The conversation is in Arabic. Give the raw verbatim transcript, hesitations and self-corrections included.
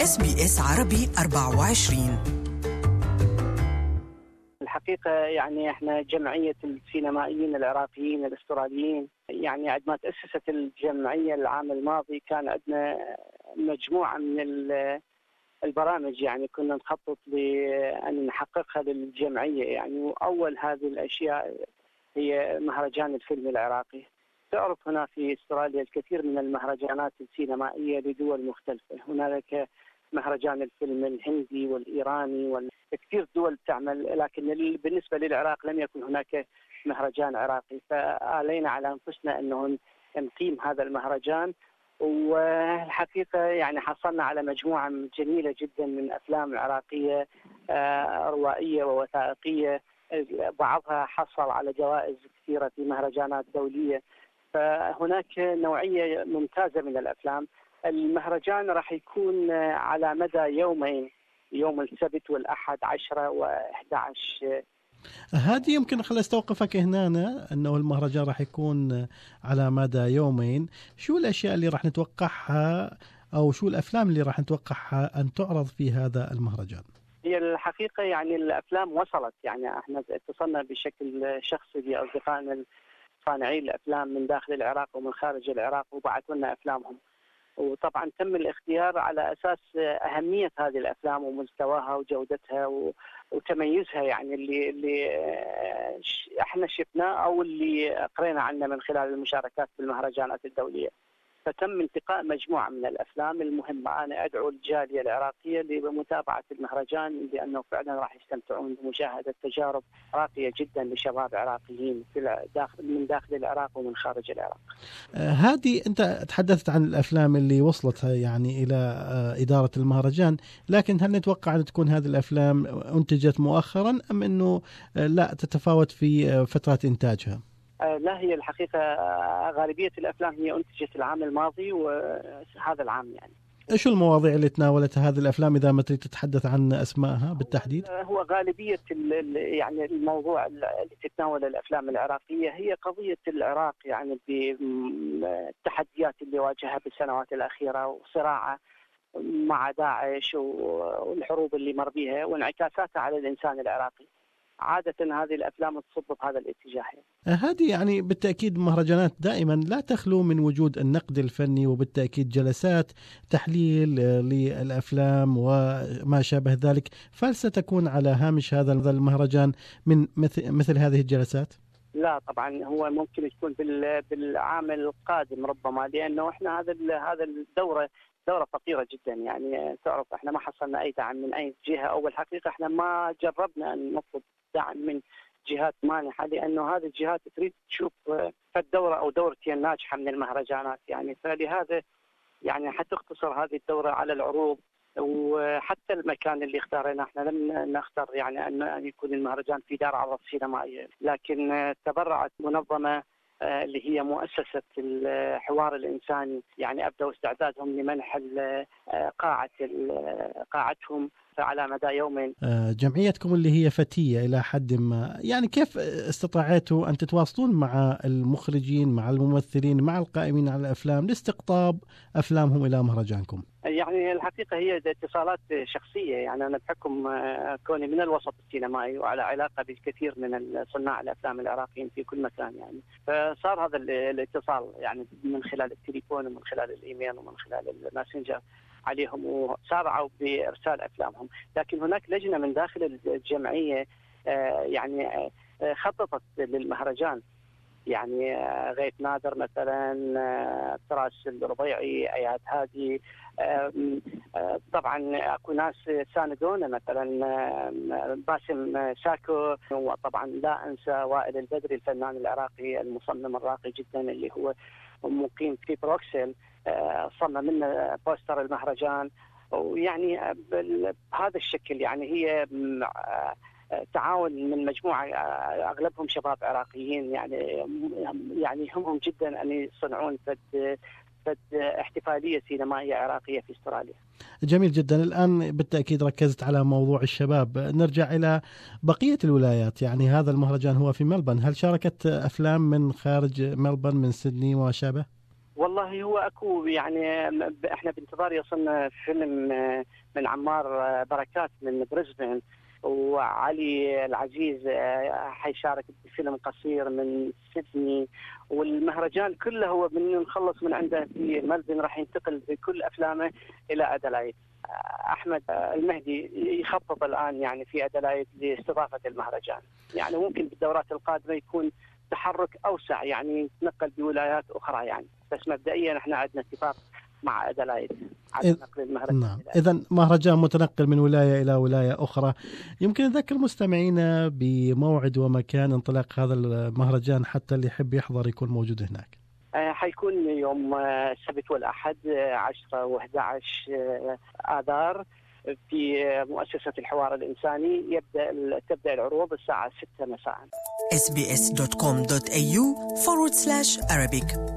إس بي إس عربي أربعة وعشرين. الحقيقة يعني احنا جمعية السينمائيين العراقيين الأستراليين، يعني عندما تأسست الجمعية العام الماضي كان عندنا مجموعة من البرامج يعني كنا نخطط لأن نحققها للجمعية يعني. وأول هذه الأشياء هي مهرجان الفيلم العراقي. تعرف هنا في أستراليا الكثير من المهرجانات السينمائية لدول مختلفة. هناك مهرجان الفيلم الهندي والإيراني وكثير دول تعمل، لكن بالنسبة للعراق لم يكن هناك مهرجان عراقي، فآلينا على أنفسنا أنه نقيم هذا المهرجان. والحقيقة يعني حصلنا على مجموعة جميلة جدا من أفلام عراقية روائية ووثائقية، بعضها حصل على جوائز كثيرة في مهرجانات دولية. فهناك نوعية ممتازة من الأفلام. المهرجان راح يكون على مدى يومين، يوم السبت والأحد عشرة وأحد عشر. هذه يمكن خلي استوقفك هنا أنه المهرجان راح يكون على مدى يومين. شو الأشياء اللي راح نتوقعها أو شو الأفلام اللي راح نتوقعها أن تعرض في هذا المهرجان؟ هي الحقيقة يعني الأفلام وصلت، يعني احنا اتصلنا بشكل شخصي بأصدقائنا صانعي الأفلام من داخل العراق ومن خارج العراق وبعثوا لنا أفلامهم. وطبعا تم الاختيار على أساس أهمية هذه الأفلام ومستواها وجودتها وتميزها، يعني اللي اللي احنا شفناه أو اللي قرينا عنه من خلال المشاركات في المهرجانات الدولية. فتم انتقاء مجموعة من الأفلام المهمة. أنا أدعو الجالية العراقية لمتابعة المهرجان لأنه فعلا راح يستمتعون بمشاهدة تجارب راقية جدا لشباب عراقيين في داخل من داخل العراق ومن خارج العراق. آه هذه أنت تحدثت عن الأفلام اللي وصلت يعني إلى آه إدارة المهرجان، لكن هل نتوقع أن تكون هذه الأفلام أنتجت مؤخرا أم أنه آه لا تتفاوت في آه فترة إنتاجها؟ لا، هي الحقيقة غالبية الأفلام هي أنتجت العام الماضي وهذا العام. يعني إيش المواضيع اللي تناولتها هذه الأفلام إذا ما تريد تتحدث عن أسمائها بالتحديد؟ هو غالبية يعني الموضوع اللي تتناول الأفلام العراقية هي قضية العراق، يعني بالتحديات اللي واجهها بالسنوات الأخيرة وصراعه مع داعش والحروب اللي مر بها وانعكاساتها على الإنسان العراقي. عادة هذه الأفلام تصب بهذا الاتجاه. هذه يعني بالتأكيد مهرجانات دائما لا تخلو من وجود النقد الفني، وبالتأكيد جلسات تحليل للأفلام وما شابه ذلك. فهل ستكون على هامش هذا المهرجان من مثل, مثل هذه الجلسات؟ لا طبعا، هو ممكن يكون بالعام القادم ربما، لأنه احنا هذا هذا الدورة دورة فقيرة جدا. يعني تعرف احنا ما حصلنا أي دعم من أي جهة، أو الحقيقة احنا ما جربنا أن نطلب دعم من جهات مانحة، لأنه هذه الجهات تريد تشوف الدورة أو دورتين ناجحة من المهرجانات. يعني فلهذا يعني حتختصر هذه الدورة على العروض، وحتى المكان اللي اختارنا احنا لم نختار يعني أن يكون المهرجان في دار عرض سينمائية، لكن تبرعت منظمة اللي هي مؤسسة الحوار الإنساني، يعني أبدأوا استعدادهم لمنح قاعة قاعتهم على مدى يومين. جمعيتكم اللي هي فتية إلى حد ما، يعني كيف استطاعتوا أن تتواصلون مع المخرجين مع الممثلين مع القائمين على الأفلام لاستقطاب أفلامهم إلى مهرجانكم؟ يعني الحقيقة هي اتصالات شخصية، يعني أنا بحكم كوني من الوسط السينمائي وعلى علاقة بالكثير من صناع الأفلام العراقيين في كل مكان، يعني فصار هذا الاتصال يعني من خلال التليفون ومن خلال الإيميل ومن خلال الماسنجر عليهم، وسارعوا بإرسال أفلامهم. لكن هناك لجنة من داخل الجمعية يعني خططت للمهرجان، يعني غيث نادر مثلا، تراس الربيعي، اياد هادي، طبعا اكو ناس ساندونا مثلا باسم ساكو، وطبعا لا انسى وائل البدري الفنان العراقي المصمم الراقي جدا اللي هو مقيم في بروكسل، صمم لنا بوستر المهرجان. ويعني بهذا الشكل يعني هي تعاون من مجموعة أغلبهم شباب عراقيين، يعني يعني همهم جدا أن يصنعون فد فد احتفالية سينمائية عراقية في استراليا. جميل جدا. الآن بالتأكيد ركزت على موضوع الشباب، نرجع إلى بقية الولايات. يعني هذا المهرجان هو في ملبورن، هل شاركت أفلام من خارج ملبورن من سيدني وما شابه؟ والله هو اكو يعني احنا بانتظار يصلنا فيلم من عمار بركات من بريسبن، وعلي العزيز حيشارك بفيلم قصير من سيدني، والمهرجان كله هو من نخلص من عنده في ملبن راح ينتقل بكل افلامه الى ادلايد. احمد المهدي يخطط الان يعني في ادلايد لاستضافه المهرجان، يعني ممكن بالدورات القادمه يكون تحرك اوسع، يعني يتنقل بولايات اخرى يعني، بس مبدئيا احنا عندنا اتفاق مع ادلايد على نقل المهرجان. نعم، اذا مهرجان متنقل من ولايه الى ولايه اخرى. يمكن نذكر مستمعينا بموعد ومكان انطلاق هذا المهرجان حتى اللي يحب يحضر يكون موجود هناك. آه حيكون يوم السبت والاحد عشرة وأحد عشر آذار في مؤسسة الحوار الإنساني. يبدأ تبدأ العروض الساعة ستة مساء. إس بي إس دوت كوم دوت إيه يو forward slash Arabic